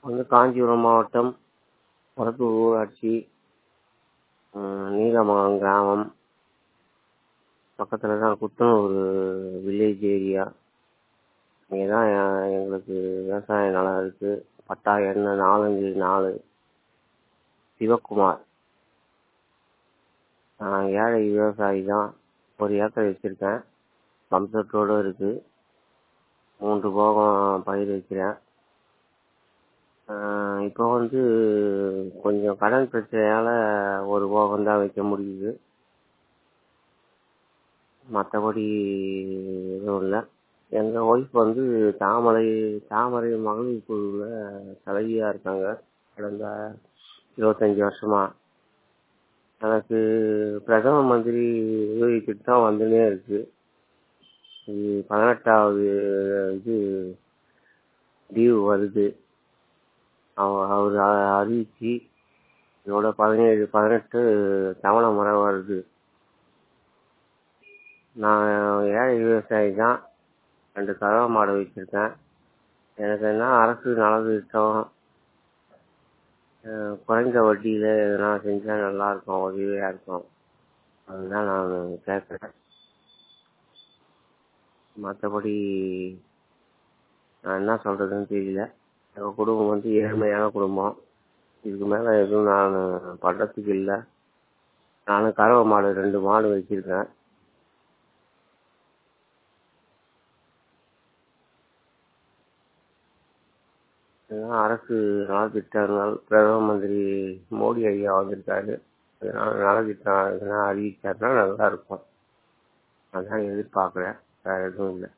காஞ்சிபுரம் மாவட்டம் கொளத்தூர் ஊராட்சி, நீலமங்கலம் கிராமம் பக்கத்தில் தான் குத்தனூர் வில்லேஜ் ஏரியா. இங்கே தான் எங்களுக்கு விவசாய நிலம் இருக்குது. பட்டா எண் 454 சிவக்குமார். நான் ஏழை விவசாயி தான். 1 ஏக்கர் வச்சுருக்கேன். பம்பெட்டோடு இருக்குது. 3 போகம் பயிர் வைக்கிறேன். இப்போ கொஞ்சம் கடன் பிரச்சனையால் 1 போகம் தான் வைக்க முடியுது. மற்றபடி எதுவும் இல்லை. எங்கள் ஒய்ஃப் தாமரை மகளிர் குழுவில் தலைவியாக இருக்காங்க. கடந்த 25 வருஷமா. எனக்கு பிரதம மந்திரி உதவி திட்டம் வந்துன்னே இருக்கு. இது 18வது டியூ வருது. அவர் அறிவிச்சு இதோட 17-18 தவணை முறை வருது. நான் ஏழை விவசாயி தான். 2 கறவை மாடு வச்சுருக்கேன். எனக்கு என்ன அரசு நலத்திட்டம் குறைந்த வட்டியில் எதனா செஞ்சால் நல்லாயிருக்கும், உதவியாக இருக்கும். அதுதான் நான் கேட்குறேன். மற்றபடி நான் என்ன சொல்கிறதுன்னு தெரியல. எங்கள் குடும்பம் ஏழ்மையான குடும்பம். இதுக்கு மேலே எதுவும் நான் பண்ணுறதுக்கு இல்லை. நான் கறவை மாடு 2 மாடு வச்சுருக்கேன். அரசு நலத்திட்டங்கள் பிரதம மந்திரி மோடி ஐயா வந்திருக்காரு. அதனால நலத்திட்டம் எதனா அறிவிச்சாருன்னா நல்லா இருக்கும். அதான் எதிர்பார்க்குறேன். வேறு எதுவும் இல்லை.